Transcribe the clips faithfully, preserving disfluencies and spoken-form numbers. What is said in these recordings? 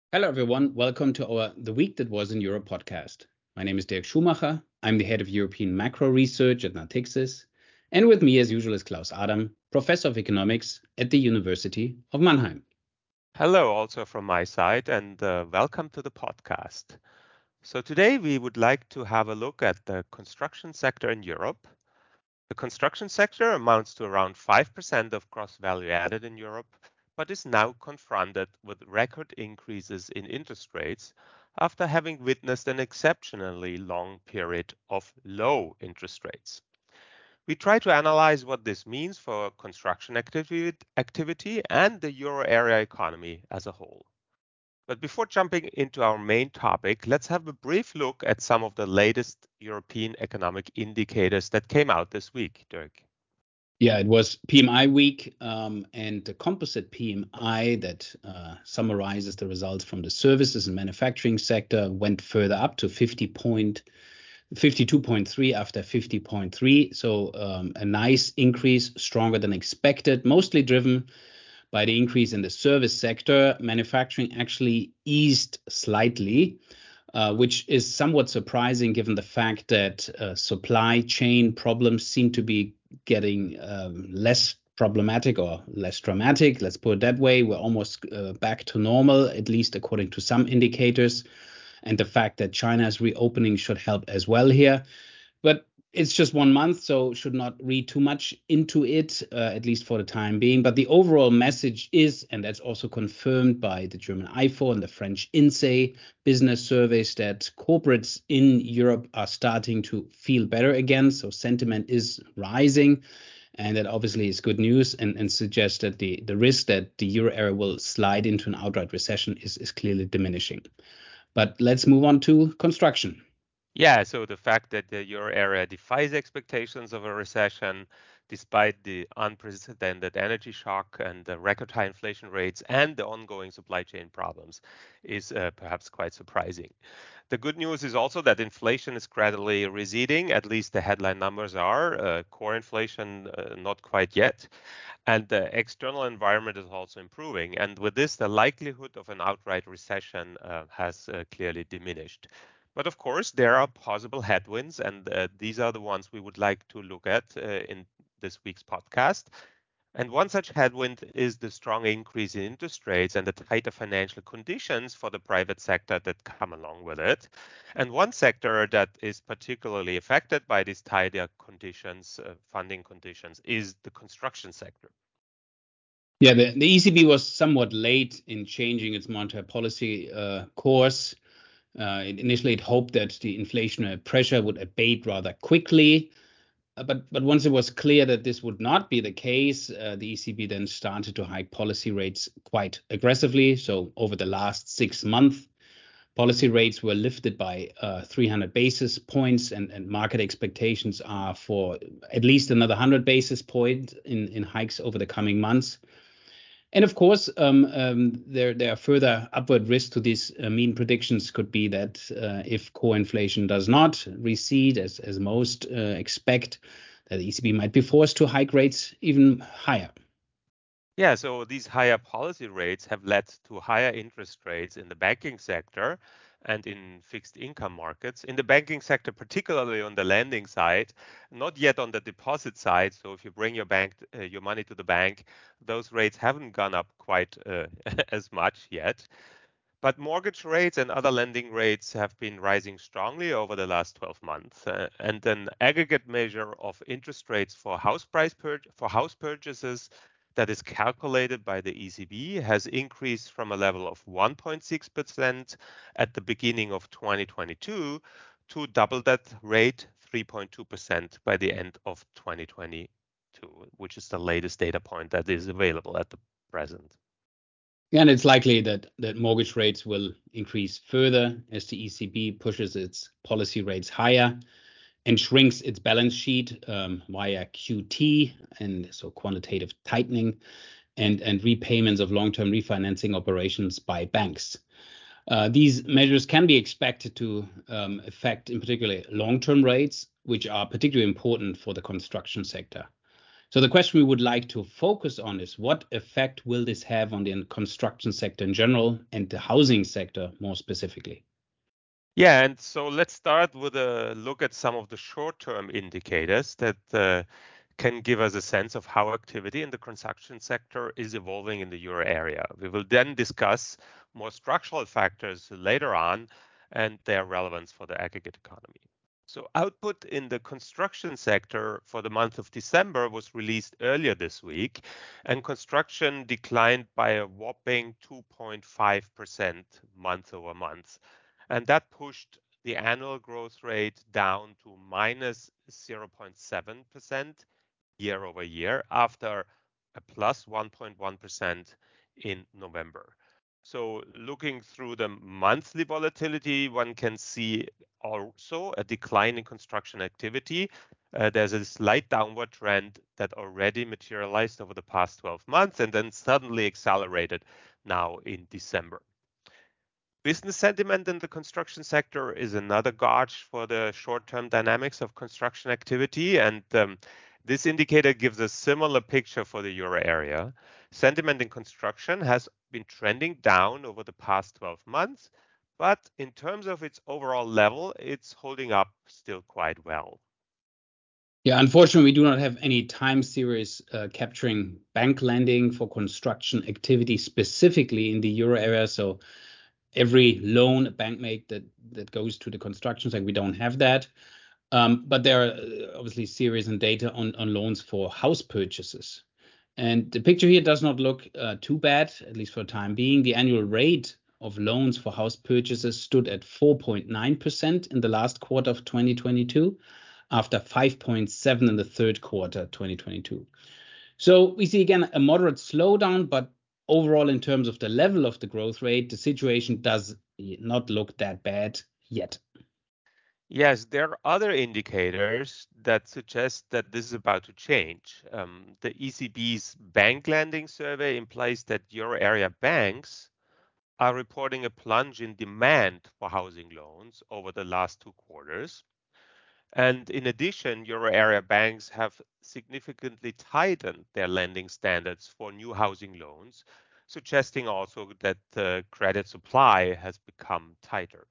Hello, everyone. Welcome to our The Week That Was in Europe podcast. My name is Dirk Schumacher. I'm the head of European macro research at Natixis. And with me, as usual, is Klaus Adam, professor of economics at the University of Mannheim. Hello, also from my side, and uh, welcome to the podcast. So, today we would like to have a look at the construction sector in Europe. The construction sector amounts to around five percent of gross value added in Europe, but is now confronted with record increases in interest rates after having witnessed an exceptionally long period of low interest rates. We try to analyze what this means for construction activity, activity and the euro area economy as a whole. But before jumping into our main topic, let's have a brief look at some of the latest European economic indicators that came out this week, Dirk. Yeah, it was P M I week, um, and the composite P M I that uh, summarizes the results from the services and manufacturing sector went further up to fifty point fifty-two point three after fifty point three. So um, a nice increase, stronger than expected, mostly driven by the increase in the service sector. Manufacturing actually eased slightly, uh, which is somewhat surprising given the fact that uh, supply chain problems seem to be getting um, less problematic or less dramatic. Let's put it that way. We're almost uh, back to normal, at least according to some indicators. And the fact that China's reopening should help as well here. But it's just one month, so should not read too much into it, uh, at least for the time being. But the overall message is, and that's also confirmed by the German I F O and the French INSEE business surveys, that corporates in Europe are starting to feel better again. So sentiment is rising. And that obviously is good news and, and suggests that the, the risk that the euro area will slide into an outright recession is, is clearly diminishing. But let's move on to construction. Yeah, so the fact that the euro area defies expectations of a recession, despite the unprecedented energy shock and the record high inflation rates and the ongoing supply chain problems, is uh, perhaps quite surprising. The good news is also that inflation is gradually receding, at least the headline numbers are. Uh, core inflation, uh, not quite yet. And the external environment is also improving. And with this, the likelihood of an outright recession uh, has uh, clearly diminished. But of course, there are possible headwinds, and uh, these are the ones we would like to look at uh, in this week's podcast. And one such headwind is the strong increase in interest rates and the tighter financial conditions for the private sector that come along with it. And one sector that is particularly affected by these tighter conditions, uh, funding conditions, is the construction sector. Yeah, the, the E C B was somewhat late in changing its monetary policy uh, course. Uh, it, initially, it hoped that the inflationary pressure would abate rather quickly. Uh, but, but once it was clear that this would not be the case, uh, the E C B then started to hike policy rates quite aggressively. So over the last six months, policy rates were lifted by uh, three hundred basis points, and, and market expectations are for at least another one hundred basis points in, in hikes over the coming months. And of course, um, um, there there are further upward risks to these uh, mean predictions. Could be that uh, if core inflation does not recede, as as most uh, expect, that the E C B might be forced to hike rates even higher. Yeah, so these higher policy rates have led to higher interest rates in the banking sector and in fixed income markets. In the banking sector, particularly on the lending side, not yet on the deposit side. So if you bring your bank uh, your money to the bank, those rates haven't gone up quite uh, as much yet. But mortgage rates and other lending rates have been rising strongly over the last twelve months. Uh, and an aggregate measure of interest rates for house price pur- for house purchases that is calculated by the E C B has increased from a level of one point six percent at the beginning of twenty twenty-two to double that rate, three point two percent by the end of twenty twenty-two, which is the latest data point that is available at the present. And it's likely that that mortgage rates will increase further as the E C B pushes its policy rates higher and shrinks its balance sheet um, via Q T, and so quantitative tightening, and, and repayments of long-term refinancing operations by banks. Uh, these measures can be expected to um, affect, in particular, long-term rates, which are particularly important for the construction sector. So the question we would like to focus on is what effect will this have on the construction sector in general and the housing sector more specifically? Yeah, and so let's start with a look at some of the short-term indicators that uh, can give us a sense of how activity in the construction sector is evolving in the euro area. We will then discuss more structural factors later on and their relevance for the aggregate economy. So output in the construction sector for the month of December was released earlier this week, and construction declined by a whopping two point five percent month over month. And that pushed the annual growth rate down to minus zero point seven percent year over year after a plus one point one percent in November. So looking through the monthly volatility, one can see also a decline in construction activity. Uh, there's a slight downward trend that already materialized over the past twelve months and then suddenly accelerated now in December. Business sentiment in the construction sector is another gauge for the short-term dynamics of construction activity, and um, this indicator gives a similar picture for the euro area. Sentiment in construction has been trending down over the past twelve months, but in terms of its overall level, it's holding up still quite well. Yeah, unfortunately, we do not have any time series uh, capturing bank lending for construction activity specifically in the euro area. So every loan a bank make that that goes to the construction sector, we don't have that. Um, but there are uh, obviously series and data on, on loans for house purchases. And the picture here does not look uh, too bad, at least for the time being. The annual rate of loans for house purchases stood at four point nine percent in the last quarter of twenty twenty-two, after five point seven in the third quarter twenty twenty-two. So we see again a moderate slowdown, but overall, in terms of the level of the growth rate, the situation does not look that bad yet. Yes, there are other indicators that suggest that this is about to change. Um, the E C B's bank lending survey implies that euro area banks are reporting a plunge in demand for housing loans over the last two quarters. And in addition, euro area banks have significantly tightened their lending standards for new housing loans, suggesting also that the credit supply has become tighter.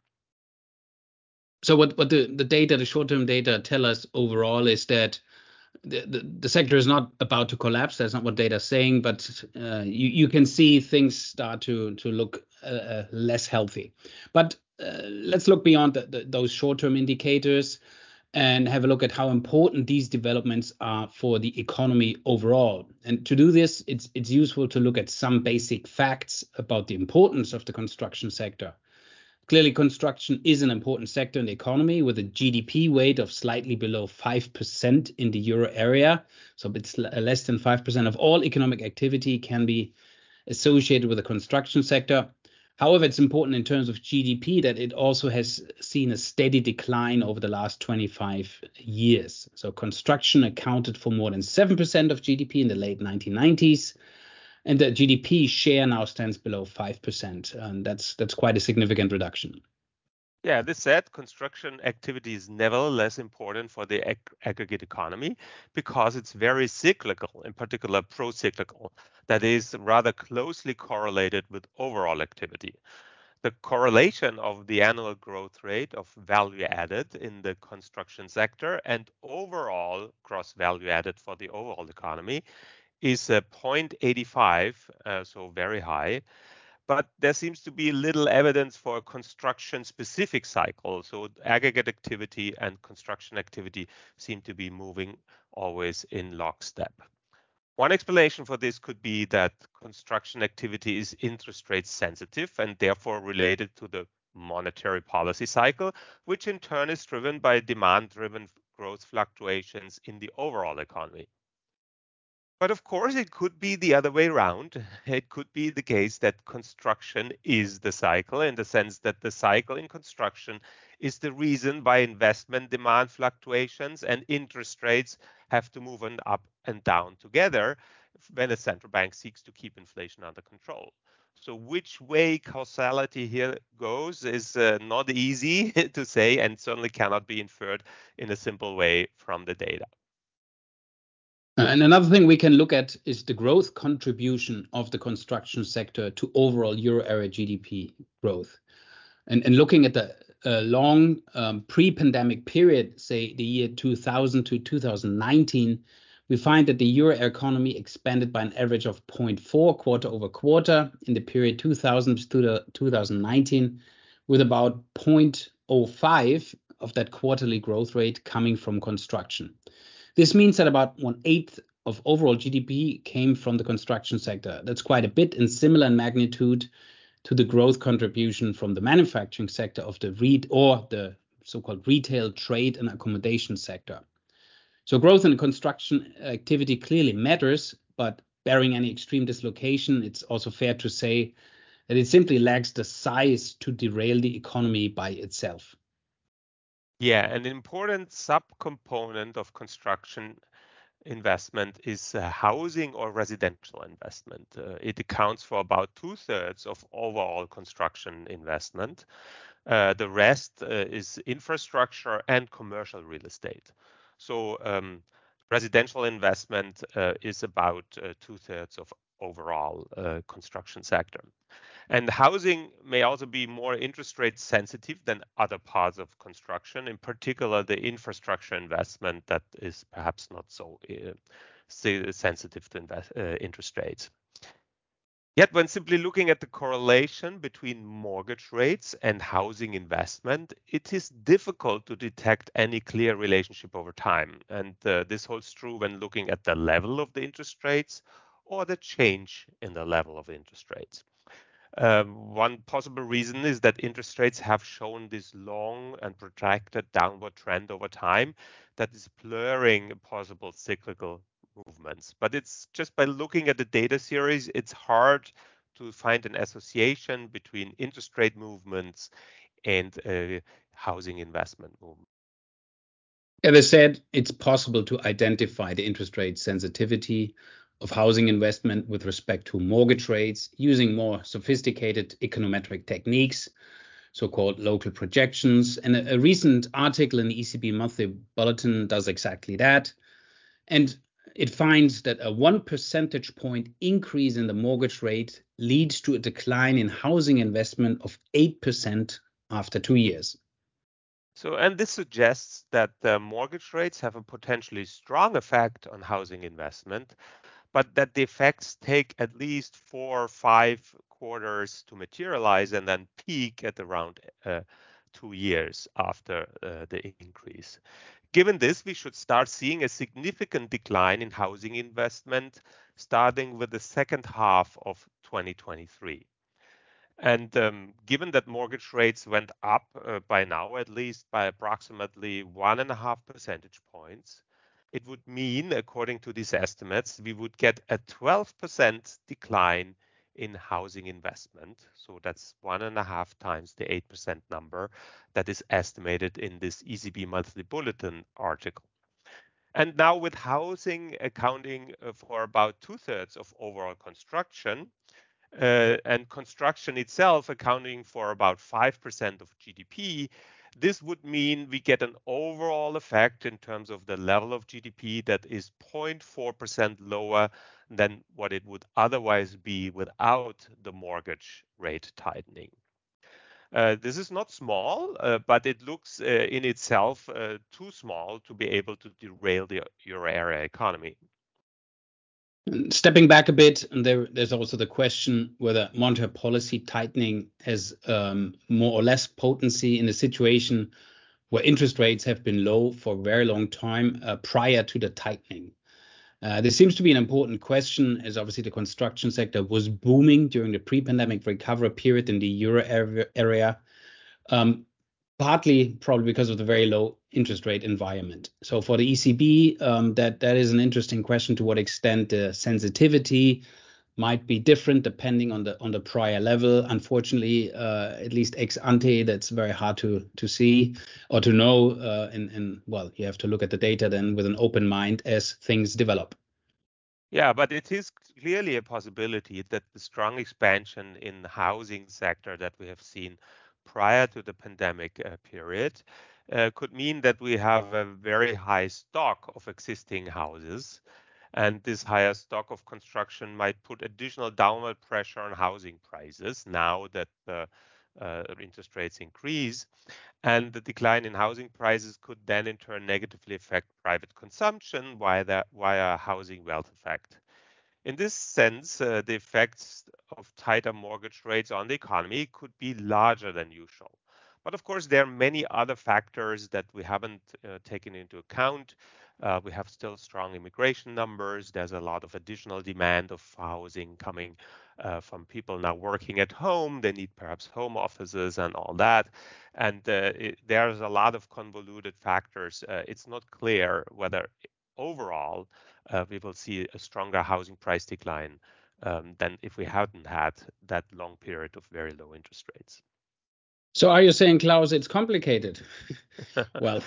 So what, what the, the data, the short-term data tell us overall is that the, the, the sector is not about to collapse. That's not what data is saying, but uh, you, you can see things start to, to look uh, less healthy. But uh, let's look beyond the, the, those short-term indicators and have a look at how important these developments are for the economy overall. And to do this, it's it's useful to look at some basic facts about the importance of the construction sector. Clearly, construction is an important sector in the economy with a G D P weight of slightly below five percent in the euro area. So it's less than five percent of all economic activity can be associated with the construction sector. However, it's important in terms of G D P that it also has seen a steady decline over the last twenty-five years. So construction accounted for more than seven percent of G D P in the late nineteen nineties. And the G D P share now stands below five percent. And that's that's quite a significant reduction. Yeah, this said, construction activity is nevertheless important for the ag aggregate economy because it's very cyclical, in particular pro-cyclical, that is rather closely correlated with overall activity. The correlation of the annual growth rate of value added in the construction sector and overall gross value added for the overall economy is uh, zero point eight five, uh, so very high. But there seems to be little evidence for a construction specific cycle. So aggregate activity and construction activity seem to be moving always in lockstep. One explanation for this could be that construction activity is interest rate sensitive and therefore related to the monetary policy cycle, which in turn is driven by demand driven growth fluctuations in the overall economy. But of course, it could be the other way around. It could be the case that construction is the cycle in the sense that the cycle in construction is the reason why investment demand fluctuations and interest rates have to move on up and down together when a central bank seeks to keep inflation under control. So which way causality here goes is uh, not easy to say and certainly cannot be inferred in a simple way from the data. And another thing we can look at is the growth contribution of the construction sector to overall euro area G D P growth. And, and looking at the uh, long um, pre-pandemic period, say the year two thousand to two thousand nineteen, we find that the euro economy expanded by an average of zero point four quarter over quarter in the period two thousand to two thousand nineteen, with about zero point zero five of that quarterly growth rate coming from construction. This means that about one eighth of overall G D P came from the construction sector. That's quite a bit and similar in magnitude to the growth contribution from the manufacturing sector of the REIT or the so-called retail, trade, and accommodation sector. So growth in construction activity clearly matters, but barring any extreme dislocation, it's also fair to say that it simply lacks the size to derail the economy by itself. Yeah, an important subcomponent of construction investment is uh, housing or residential investment. Uh, it accounts for about two thirds of overall construction investment. Uh, the rest uh, is infrastructure and commercial real estate. So um, residential investment uh, is about uh, two thirds of overall uh, construction sector. And housing may also be more interest rate sensitive than other parts of construction, in particular the infrastructure investment that is perhaps not so uh, sensitive to invest, uh, interest rates. Yet when simply looking at the correlation between mortgage rates and housing investment, it is difficult to detect any clear relationship over time. And uh, this holds true when looking at the level of the interest rates or the change in the level of interest rates. Um, one possible reason is that interest rates have shown this long and protracted downward trend over time that is blurring possible cyclical movements. But it's just by looking at the data series, it's hard to find an association between interest rate movements and uh, housing investment movement. As I said, it's possible to identify the interest rate sensitivity of housing investment with respect to mortgage rates using more sophisticated econometric techniques, so-called local projections. And a, a recent article in the E C B Monthly Bulletin does exactly that. And it finds that a one percentage point increase in the mortgage rate leads to a decline in housing investment of eight percent after two years. So, and this suggests that the mortgage rates have a potentially strong effect on housing investment, but that the effects take at least four or five quarters to materialize and then peak at around uh, two years after uh, the increase. Given this, we should start seeing a significant decline in housing investment starting with the second half of twenty twenty-three. And um, given that mortgage rates went up uh, by now, at least by approximately one and a half percentage points, it would mean, according to these estimates, we would get a twelve percent decline in housing investment. So that's one and a half times the eight percent number that is estimated in this E C B Monthly Bulletin article. And now with housing accounting for about two thirds of overall construction, uh, and construction itself accounting for about five percent of G D P, this would mean we get an overall effect in terms of the level of G D P that is zero point four percent lower than what it would otherwise be without the mortgage rate tightening. Uh, this is not small, uh, but it looks uh, in itself uh, too small to be able to derail the euro area economy. Stepping back a bit, and there, there's also the question whether monetary policy tightening has um, more or less potency in a situation where interest rates have been low for a very long time uh, prior to the tightening. Uh, this seems to be an important question, as obviously the construction sector was booming during the pre-pandemic recovery period in the euro area. Um, partly probably because of the very low interest rate environment. So for the E C B, um, that that is an interesting question to what extent the sensitivity might be different depending on the on the prior level. Unfortunately, uh, at least ex ante, that's very hard to to see or to know. Uh, and and well, you have to look at the data then with an open mind as things develop. Yeah, but it is clearly a possibility that the strong expansion in the housing sector that we have seen prior to the pandemic uh, period uh, could mean that we have a very high stock of existing houses. And this higher stock of construction might put additional downward pressure on housing prices now that the uh, interest rates increase. And the decline in housing prices could then in turn negatively affect private consumption via, the, via a housing wealth effect. In this sense, uh, the effects of tighter mortgage rates on the economy could be larger than usual. But of course, there are many other factors that we haven't uh, taken into account. Uh, we have still strong immigration numbers. There's a lot of additional demand of housing coming uh, from people now working at home. They need perhaps home offices and all that. And uh, it, there's a lot of convoluted factors. Uh, it's not clear whether overall uh, we will see a stronger housing price decline um, than if we hadn't had that long period of very low interest rates. So are you saying, Klaus, it's complicated? Well,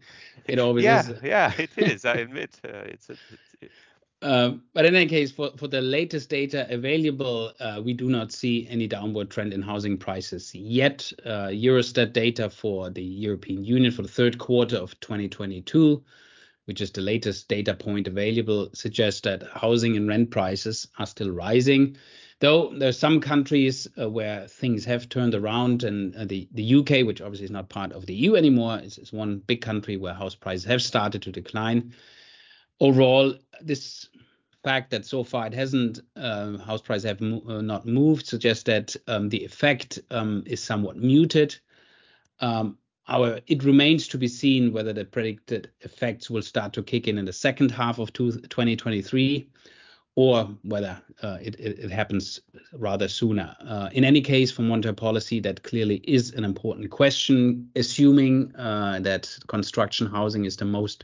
it always yeah, is. Yeah, it is. I admit uh, it's a. It's, it... Uh, but in any case, for, for the latest data available, uh, we do not see any downward trend in housing prices yet. Uh, Eurostat data for the European Union for the third quarter of twenty twenty-two, which is the latest data point available, suggests that housing and rent prices are still rising. Though there are some countries uh, where things have turned around, and uh, the, the U K, which obviously is not part of the E U anymore, is, is one big country where house prices have started to decline. Overall, this fact that so far it hasn't, uh, house prices have mo uh, not moved, suggests that um, the effect um, is somewhat muted. Um, However, it remains to be seen whether the predicted effects will start to kick in in the second half of twenty twenty-three, or whether uh, it, it, it happens rather sooner. Uh, in any case, for monetary policy, that clearly is an important question, assuming uh, that construction housing is the most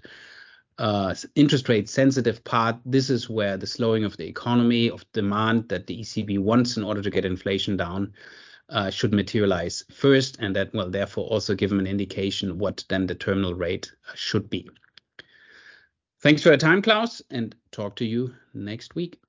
uh, interest rate sensitive part. This is where the slowing of the economy, of demand that the E C B wants in order to get inflation down, Uh, should materialize first, and that will therefore also give them an indication what then the terminal rate should be. Thanks for your time, Klaus, and talk to you next week.